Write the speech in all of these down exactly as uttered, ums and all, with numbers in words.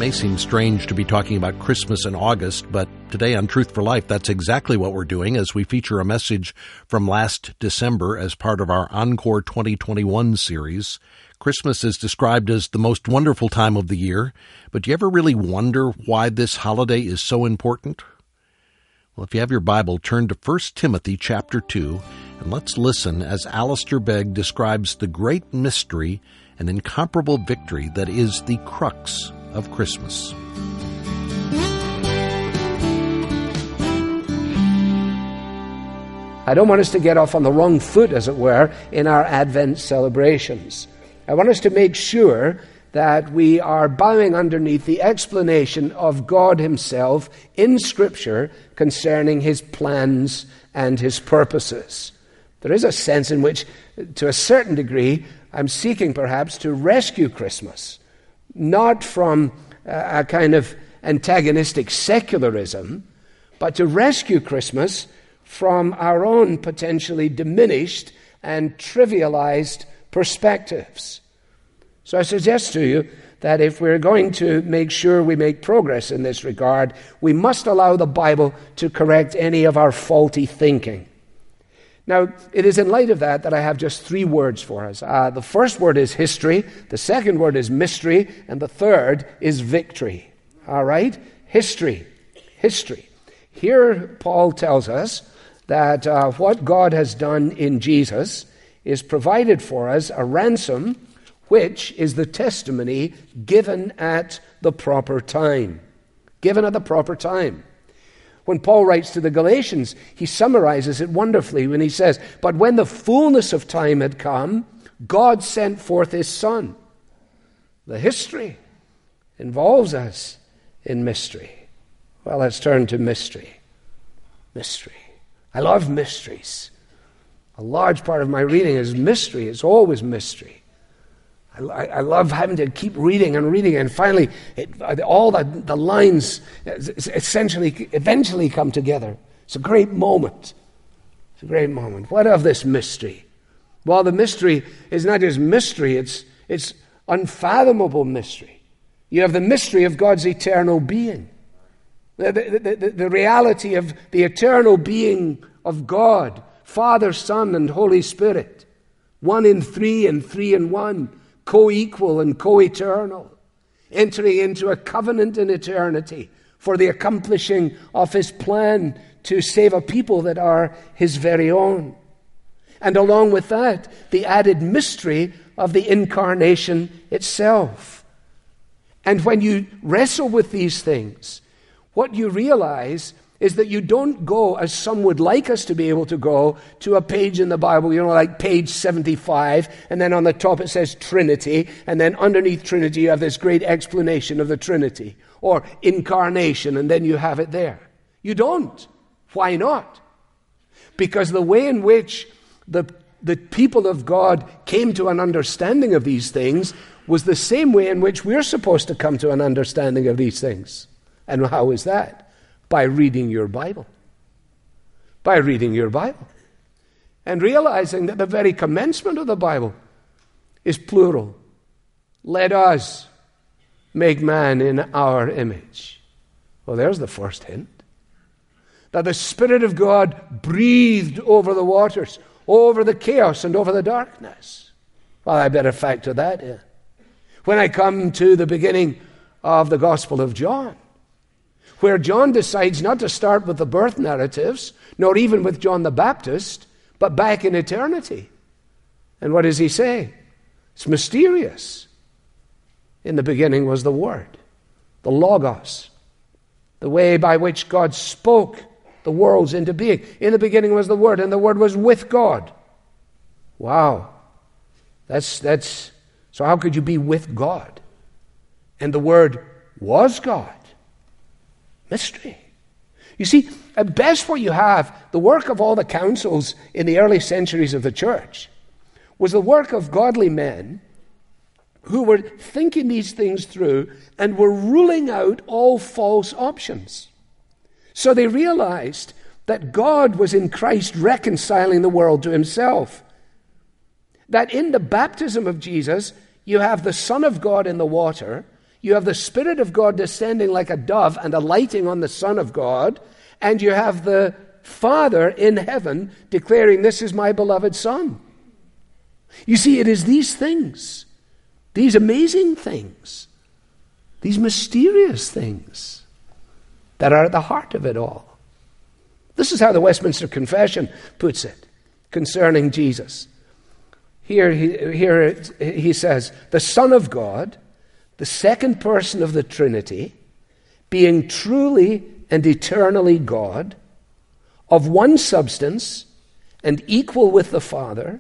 may seem strange to be talking about Christmas in August, but today on Truth for Life, that's exactly what we're doing as we feature a message from last December as part of our Encore twenty twenty-one series. Christmas is described as the most wonderful time of the year, but do you ever really wonder why this holiday is so important? Well, if you have your Bible, turn to First Timothy chapter two, and let's listen as Alistair Begg describes the great mystery and incomparable victory that is the crux of Christmas. I don't want us to get off on the wrong foot, as it were, in our Advent celebrations. I want us to make sure that we are bowing underneath the explanation of God Himself in Scripture concerning His plans and His purposes. There is a sense in which, to a certain degree, I'm seeking perhaps to rescue Christmas, not from a kind of antagonistic secularism, but to rescue Christmas from our own potentially diminished and trivialized perspectives. So I suggest to you that if we're going to make sure we make progress in this regard, we must allow the Bible to correct any of our faulty thinking. Now, it is in light of that that I have just three words for us. Uh, the first word is history, the second word is mystery, and the third is victory. All right? History. History. Here, Paul tells us that uh, what God has done in Jesus is provided for us a ransom, which is the testimony given at the proper time. Given at the proper time. When Paul writes to the Galatians, he summarizes it wonderfully when he says, "But when the fullness of time had come, God sent forth His Son." The history involves us in mystery. Well, let's turn to mystery. Mystery. I love mysteries. A large part of my reading is mystery. It's always mystery. I, I love having to keep reading and reading, and finally, it, all the, the lines essentially, eventually come together. It's a great moment. It's a great moment. What of this mystery? Well, the mystery is not just mystery, it's, it's unfathomable mystery. You have the mystery of God's eternal being. The, the, the, the reality of the eternal being of God, Father, Son, and Holy Spirit. One in three and three in one. Co-equal and co-eternal, entering into a covenant in eternity for the accomplishing of His plan to save a people that are His very own. And along with that, the added mystery of the incarnation itself. And when you wrestle with these things, what you realize is that you don't go, as some would like us to be able to go, to a page in the Bible, you know, like page seventy-five, and then on the top it says Trinity, and then underneath Trinity you have this great explanation of the Trinity, or incarnation, and then you have it there. You don't. Why not? Because the way in which the, the people of God came to an understanding of these things was the same way in which we're supposed to come to an understanding of these things. And how is that? By reading your Bible. By reading your Bible. And realizing that the very commencement of the Bible is plural. Let us make man in our image. Well, there's the first hint. That the Spirit of God breathed over the waters, over the chaos and over the darkness. Well, I better factor that in. When I come to the beginning of the Gospel of John, where John decides not to start with the birth narratives, nor even with John the Baptist, but back in eternity. And what does he say? It's mysterious. In the beginning was the Word, the Logos, the way by which God spoke the worlds into being. In the beginning was the Word, and the Word was with God. Wow. That's, that's, so how could you be with God? And the Word was God. Mystery. You see, at best what you have, the work of all the councils in the early centuries of the church, was the work of godly men who were thinking these things through and were ruling out all false options. So they realized that God was in Christ reconciling the world to Himself. That in the baptism of Jesus, you have the Son of God in the water, You have the Spirit of God descending like a dove and alighting on the Son of God, and you have the Father in heaven declaring, "This is my beloved Son." You see, it is these things, these amazing things, these mysterious things that are at the heart of it all. This is how the Westminster Confession puts it concerning Jesus. Here he, here it, he says, "The Son of God, the second person of the Trinity, being truly and eternally God, of one substance and equal with the Father,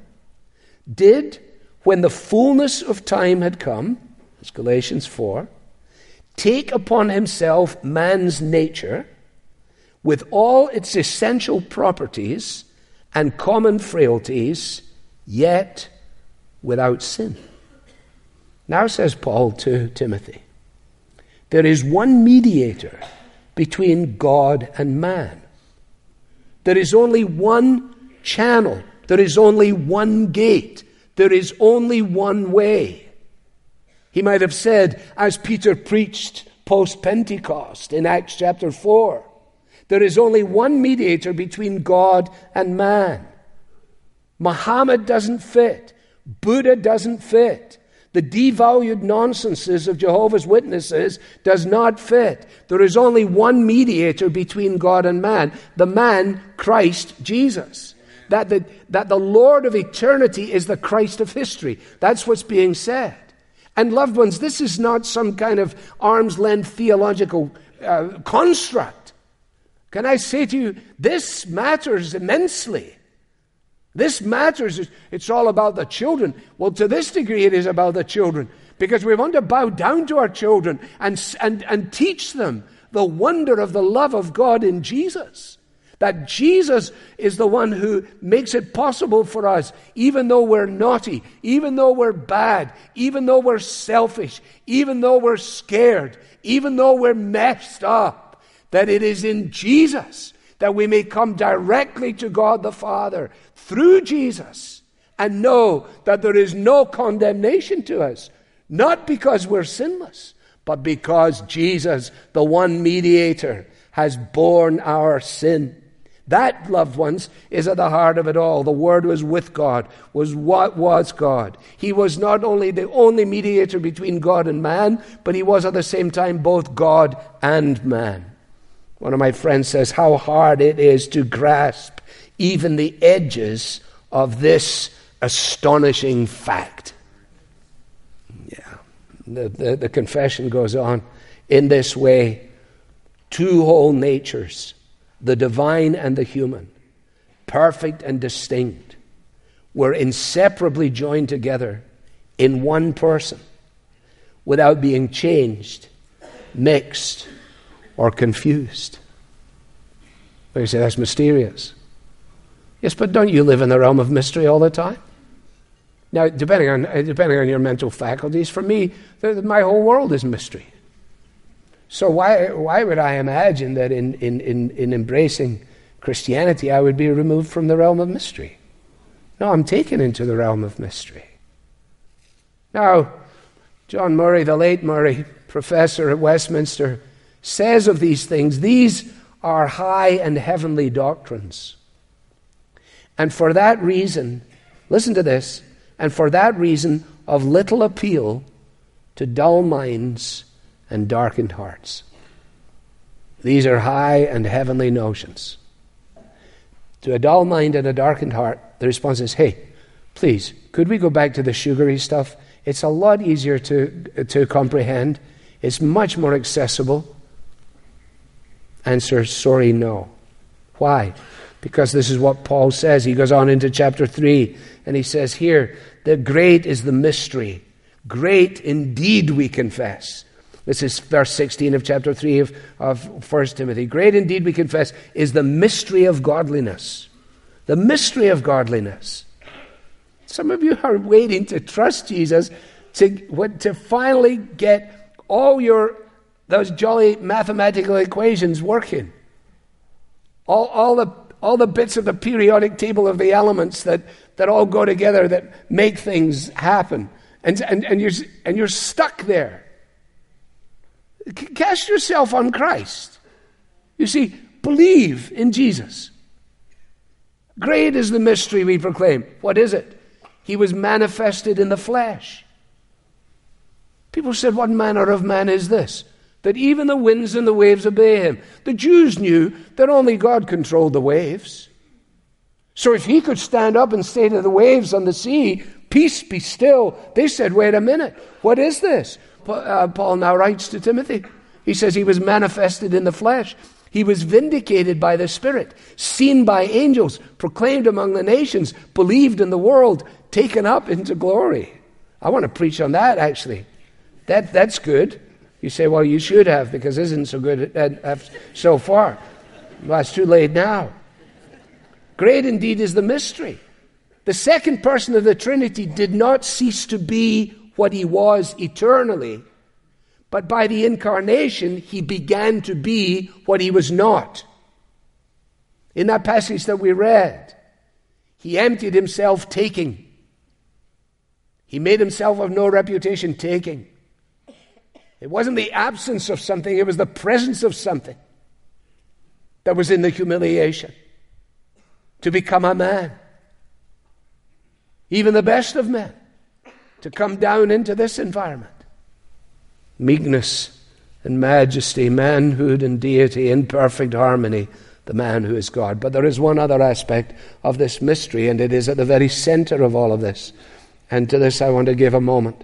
did, when the fullness of time had come," that's Galatians four, "take upon himself man's nature with all its essential properties and common frailties, yet without sin." Now says Paul to Timothy, there is one mediator between God and man. There is only one channel. There is only one gate. There is only one way. He might have said, as Peter preached post-Pentecost in Acts chapter four, there is only one mediator between God and man. Muhammad doesn't fit. Buddha doesn't fit. The devalued nonsenses of Jehovah's Witnesses does not fit. There is only one mediator between God and man, the man, Christ Jesus. That the, that the Lord of eternity is the Christ of history. That's what's being said. And loved ones, this is not some kind of arm's length theological uh, construct. Can I say to you, this matters immensely. This matters. It's all about the children. Well, to this degree it is about the children, because we want to bow down to our children and, and, and teach them the wonder of the love of God in Jesus. That Jesus is the one who makes it possible for us, even though we're naughty, even though we're bad, even though we're selfish, even though we're scared, even though we're messed up, that it is in Jesus that we may come directly to God the Father through Jesus and know that there is no condemnation to us, not because we're sinless, but because Jesus, the one mediator, has borne our sin. That, loved ones, is at the heart of it all. The Word was with God, was what was God. He was not only the only mediator between God and man, but he was at the same time both God and man. One of my friends says how hard it is to grasp even the edges of this astonishing fact. Yeah, the, the, the confession goes on. In this way, two whole natures, the divine and the human, perfect and distinct, were inseparably joined together in one person without being changed, mixed, or confused. But you say, that's mysterious. Yes, but don't you live in the realm of mystery all the time? Now, depending on depending on your mental faculties, for me, the, my whole world is mystery. So why why would I imagine that in, in, in, in embracing Christianity I would be removed from the realm of mystery? No, I'm taken into the realm of mystery. Now, John Murray, the late Murray, professor at Westminster, says of these things, these are high and heavenly doctrines. And for that reason, listen to this, and for that reason of little appeal to dull minds and darkened hearts. These are high and heavenly notions. To a dull mind and a darkened heart, the response is, hey, please, could we go back to the sugary stuff? It's a lot easier to, to comprehend. It's much more accessible. Answer, sorry, no. Why? Because this is what Paul says. He goes on into chapter three, and he says here, the great is the mystery. Great indeed, we confess. This is verse sixteen of chapter three of, of First Timothy. Great indeed, we confess, is the mystery of godliness. The mystery of godliness. Some of you are waiting to trust Jesus to, to finally get all your those jolly mathematical equations working. All, all the all the bits of the periodic table of the elements that, that all go together that make things happen. And, and, and, you're, and you're stuck there. C- cast yourself on Christ. You see, believe in Jesus. Great is the mystery we proclaim. What is it? He was manifested in the flesh. People said, what manner of man is this, that even the winds and the waves obey him? The Jews knew that only God controlled the waves. So if he could stand up and say to the waves on the sea, peace, be still, they said, wait a minute, what is this? Paul now writes to Timothy. He says he was manifested in the flesh. He was vindicated by the Spirit, seen by angels, proclaimed among the nations, believed in the world, taken up into glory. I want to preach on that, actually. That That's good. You say, well, you should have, because it isn't so good at, at, so far. Well, it's too late now. Great indeed is the mystery. The second person of the Trinity did not cease to be what he was eternally, but by the incarnation, he began to be what he was not. In that passage that we read, he emptied himself taking. He made himself of no reputation taking. It wasn't the absence of something, it was the presence of something that was in the humiliation. To become a man. Even the best of men. To come down into this environment. Meekness and majesty, manhood and deity in perfect harmony, the man who is God. But there is one other aspect of this mystery, and it is at the very center of all of this. And to this I want to give a moment.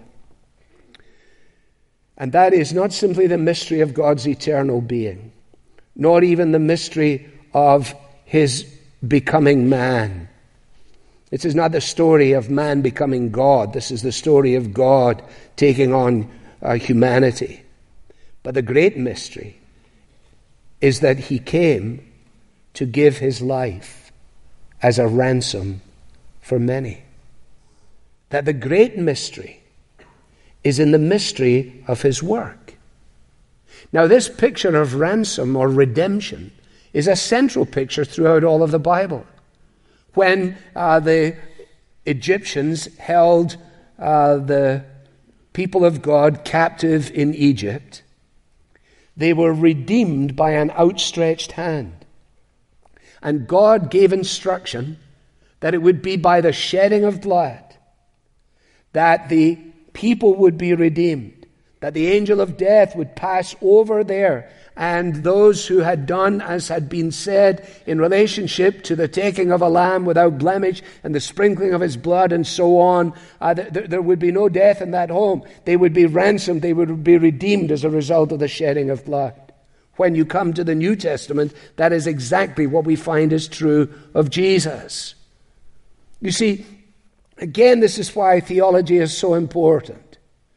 And that is not simply the mystery of God's eternal being, nor even the mystery of his becoming man. This is not the story of man becoming God. This is the story of God taking on uh, humanity. But the great mystery is that he came to give his life as a ransom for many. That the great mystery is in the mystery of his work. Now, this picture of ransom or redemption is a central picture throughout all of the Bible. When uh, the Egyptians held uh, the people of God captive in Egypt, they were redeemed by an outstretched hand. And God gave instruction that it would be by the shedding of blood that the people would be redeemed, that the angel of death would pass over there, and those who had done as had been said in relationship to the taking of a lamb without blemish and the sprinkling of his blood and so on, uh, th- there would be no death in that home. They would be ransomed, they would be redeemed as a result of the shedding of blood. When you come to the New Testament, that is exactly what we find is true of Jesus. You see, again, this is why theology is so important.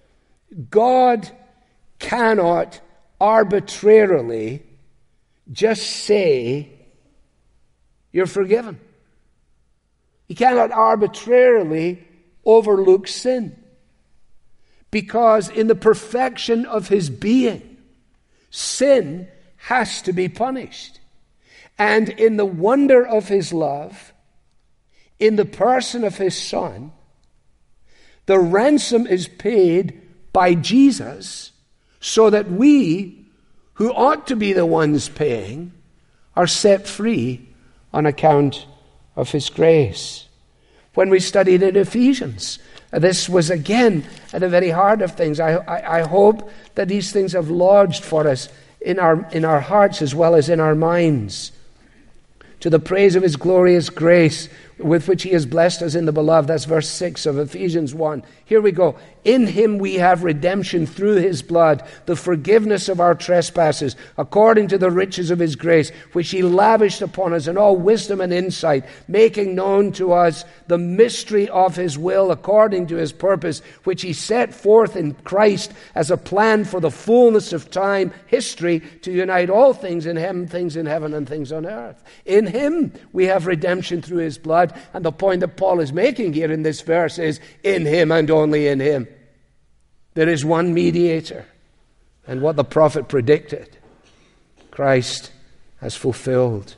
God cannot arbitrarily just say, you're forgiven. He cannot arbitrarily overlook sin. Because in the perfection of his being, sin has to be punished. And in the wonder of his love, in the person of his Son, the ransom is paid by Jesus so that we, who ought to be the ones paying, are set free on account of his grace. When we studied in Ephesians, this was again at the very heart of things. I, I, I hope that these things have lodged for us in our, in our hearts as well as in our minds. To the praise of his glorious grace with which he has blessed us in the beloved. That's verse six of Ephesians one. Here we go. In him we have redemption through his blood, the forgiveness of our trespasses, according to the riches of his grace, which he lavished upon us in all wisdom and insight, making known to us the mystery of his will, according to his purpose, which he set forth in Christ as a plan for the fullness of time, history, to unite all things in him, things in heaven and things on earth. In him we have redemption through his blood. And the point that Paul is making here in this verse is, in him and only in him. There is one mediator. And what the prophet predicted, Christ has fulfilled.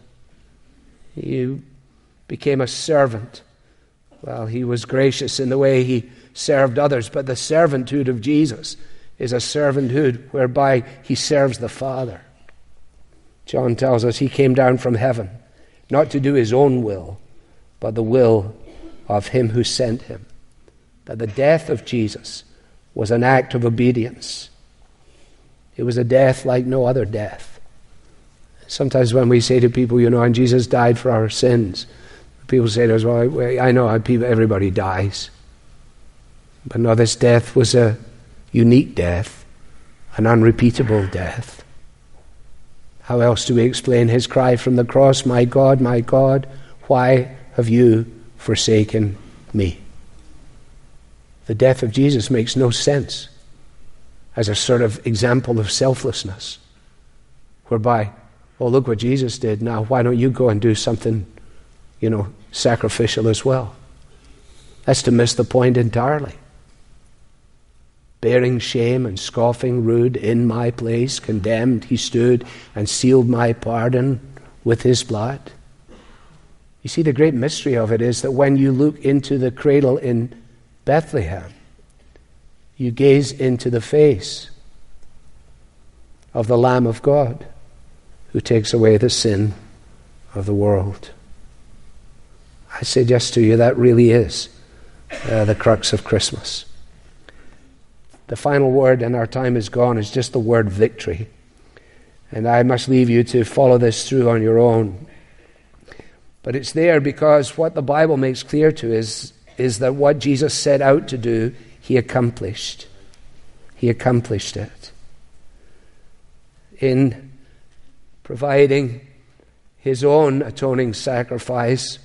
He became a servant. Well, he was gracious in the way he served others, but the servanthood of Jesus is a servanthood whereby he serves the Father. John tells us he came down from heaven, not to do his own will, but the will of him who sent him. That the death of Jesus was an act of obedience. It was a death like no other death. Sometimes when we say to people, you know, and Jesus died for our sins, people say to us, well, I know everybody dies. But no, this death was a unique death, an unrepeatable death. How else do we explain his cry from the cross, my God, my God, why have you forsaken me? The death of Jesus makes no sense as a sort of example of selflessness, whereby, oh, look what Jesus did, now why don't you go and do something, you know, sacrificial as well? That's to miss the point entirely. Bearing shame and scoffing rude in my place, condemned he stood and sealed my pardon with his blood. You see, the great mystery of it is that when you look into the cradle in Bethlehem, you gaze into the face of the Lamb of God who takes away the sin of the world. I suggest to you that really is uh, the crux of Christmas. The final word, and our time is gone, is just the word victory. And I must leave you to follow this through on your own. But it's there because what the Bible makes clear to us is that what Jesus set out to do, he accomplished. He accomplished it. In providing his own atoning sacrifice,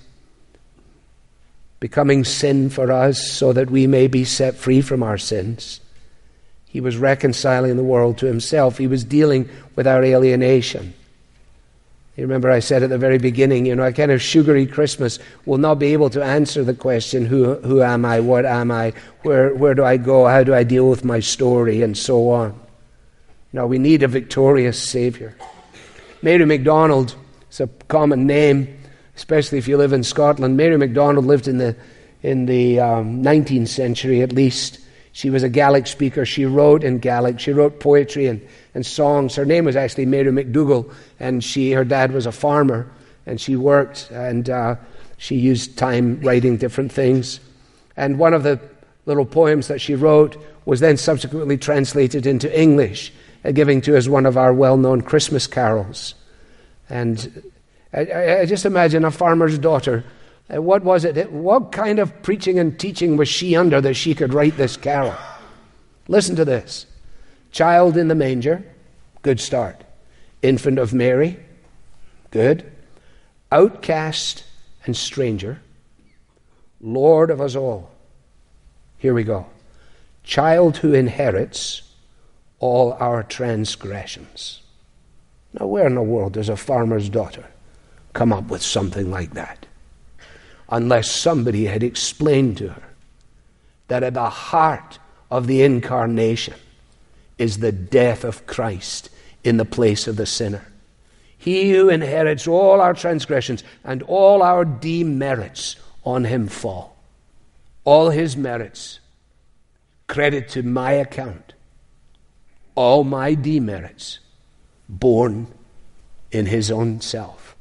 becoming sin for us so that we may be set free from our sins. He was reconciling the world to himself. He was dealing with our alienation. You remember I said at the very beginning, you know, a kind of sugary Christmas will not be able to answer the question, who who am I, what am I, where where do I go, how do I deal with my story, and so on. No, we need a victorious Savior. Mary MacDonald is a common name, especially if you live in Scotland. Mary MacDonald lived in the in the um, nineteenth century at least. She was a Gaelic speaker. She wrote in Gaelic. She wrote poetry and, and songs. Her name was actually Mary MacDougall, and she her dad was a farmer, and she worked, and uh, she used time writing different things. And one of the little poems that she wrote was then subsequently translated into English, uh, giving to us one of our well-known Christmas carols. And I, I just imagine a farmer's daughter. Uh, what was it? What kind of preaching and teaching was she under that she could write this carol? Listen to this. Child in the manger, good start. Infant of Mary, good. Outcast and stranger, Lord of us all. Here we go. Child who inherits all our transgressions. Now, where in the world does a farmer's daughter come up with something like that? Unless somebody had explained to her that at the heart of the incarnation is the death of Christ in the place of the sinner. He who inherits all our transgressions and all our demerits on him fall. All his merits credit to my account. All my demerits borne in his own self.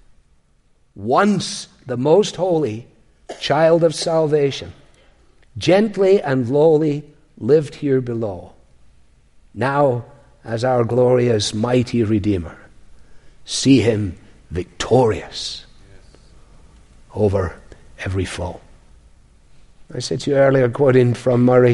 Once the most holy child of salvation, gently and lowly lived here below. Now, as our glorious mighty Redeemer, see him victorious over every foe. I said to you earlier, quoting from Murray,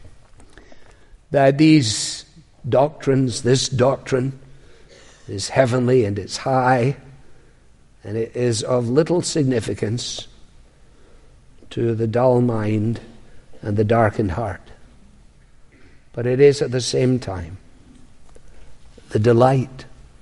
that these doctrines, this doctrine, is heavenly and it's high, and it is of little significance to the dull mind and the darkened heart. But it is at the same time the delight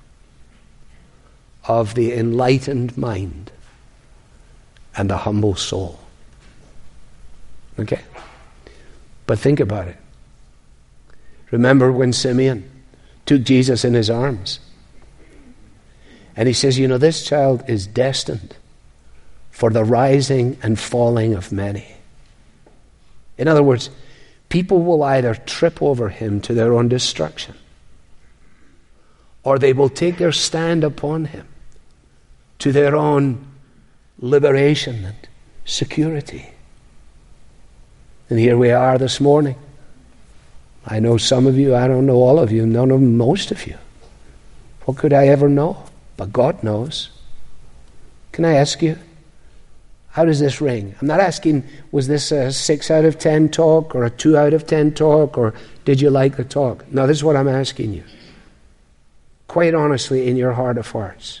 of the enlightened mind and the humble soul. Okay? But think about it. Remember when Simeon took Jesus in his arms, and he says, you know, this child is destined for the rising and falling of many. In other words, people will either trip over him to their own destruction, or they will take their stand upon him to their own liberation and security. And here we are this morning. I know some of you, I don't know all of you, none of most of you. What could I ever know? But God knows. Can I ask you, how does this ring? I'm not asking, was this a six out of ten talk or a two out of ten talk, or did you like the talk? No, this is what I'm asking you. Quite honestly, in your heart of hearts,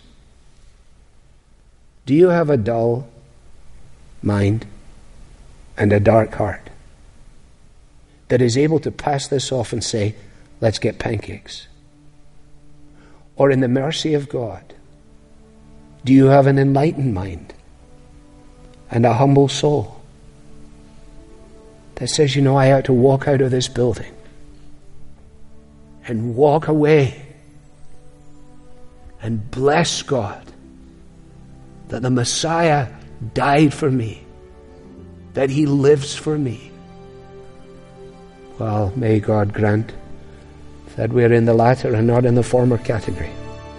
do you have a dull mind and a dark heart that is able to pass this off and say, let's get pancakes? Or in the mercy of God, do you have an enlightened mind and a humble soul that says, you know, I ought to walk out of this building and walk away and bless God that the Messiah died for me, that he lives for me? Well, may God grant that we're in the latter and not in the former category.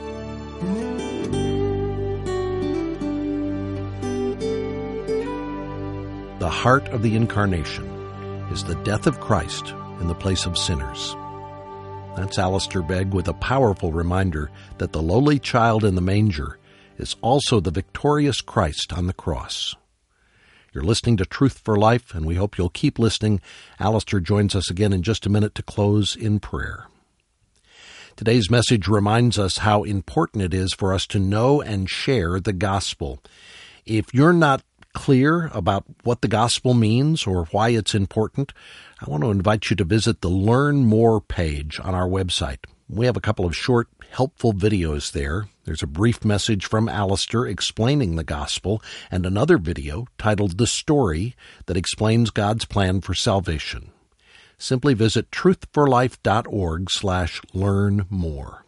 The heart of the Incarnation is the death of Christ in the place of sinners. That's Alistair Begg with a powerful reminder that the lowly child in the manger is also the victorious Christ on the cross. You're listening to Truth for Life, and we hope you'll keep listening. Alistair joins us again in just a minute to close in prayer. Today's message reminds us how important it is for us to know and share the gospel. If you're not clear about what the gospel means or why it's important, I want to invite you to visit the Learn More page on our website. We have a couple of short, helpful videos there. There's a brief message from Alistair explaining the gospel, and another video titled The Story that explains God's plan for salvation. Simply visit truthforlife.org slash learn more.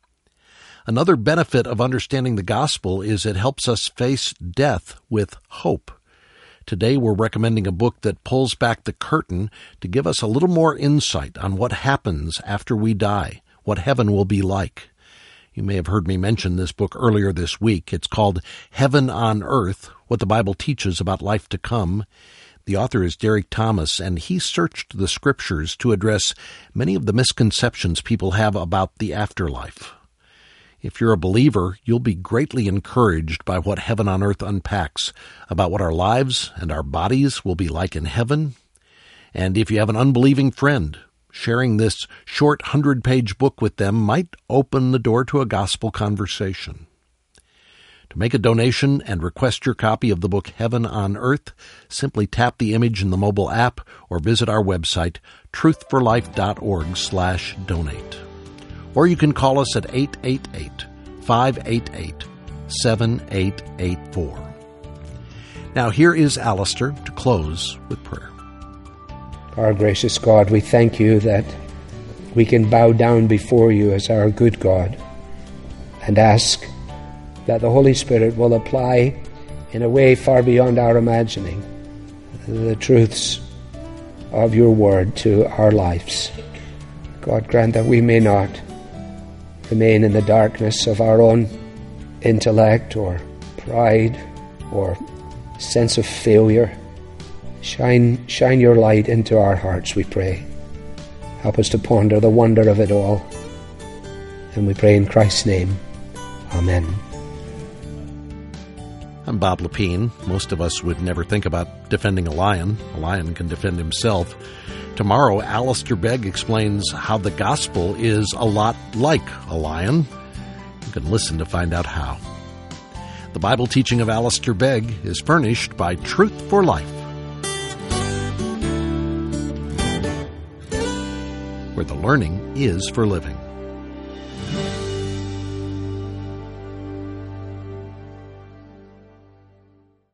Another benefit of understanding the gospel is it helps us face death with hope. Today we're recommending a book that pulls back the curtain to give us a little more insight on what happens after we die, what heaven will be like. You may have heard me mention this book earlier this week. It's called Heaven on Earth, What the Bible Teaches About Life to Come. The author is Derek Thomas, and he searched the scriptures to address many of the misconceptions people have about the afterlife. If you're a believer, you'll be greatly encouraged by what Heaven on Earth unpacks about what our lives and our bodies will be like in heaven. And if you have an unbelieving friend, sharing this short hundred-page book with them might open the door to a gospel conversation. To make a donation and request your copy of the book Heaven on Earth, simply tap the image in the mobile app or visit our website, truthforlife.org slash donate. Or you can call us at eight eight eight, five eight eight, seven eight eight four. Now here is Alistair to close with prayer. Our gracious God, we thank you that we can bow down before you as our good God and ask that the Holy Spirit will apply in a way far beyond our imagining the truths of your word to our lives. God, grant that we may not remain in the darkness of our own intellect or pride or sense of failure. Shine, shine your light into our hearts, we pray. Help us to ponder the wonder of it all. And we pray in Christ's name. Amen. I'm Bob Lepine. Most of us would never think about defending a lion. A lion can defend himself. Tomorrow, Alistair Begg explains how the gospel is a lot like a lion. You can listen to find out how. The Bible teaching of Alistair Begg is furnished by Truth for Life, where the learning is for living.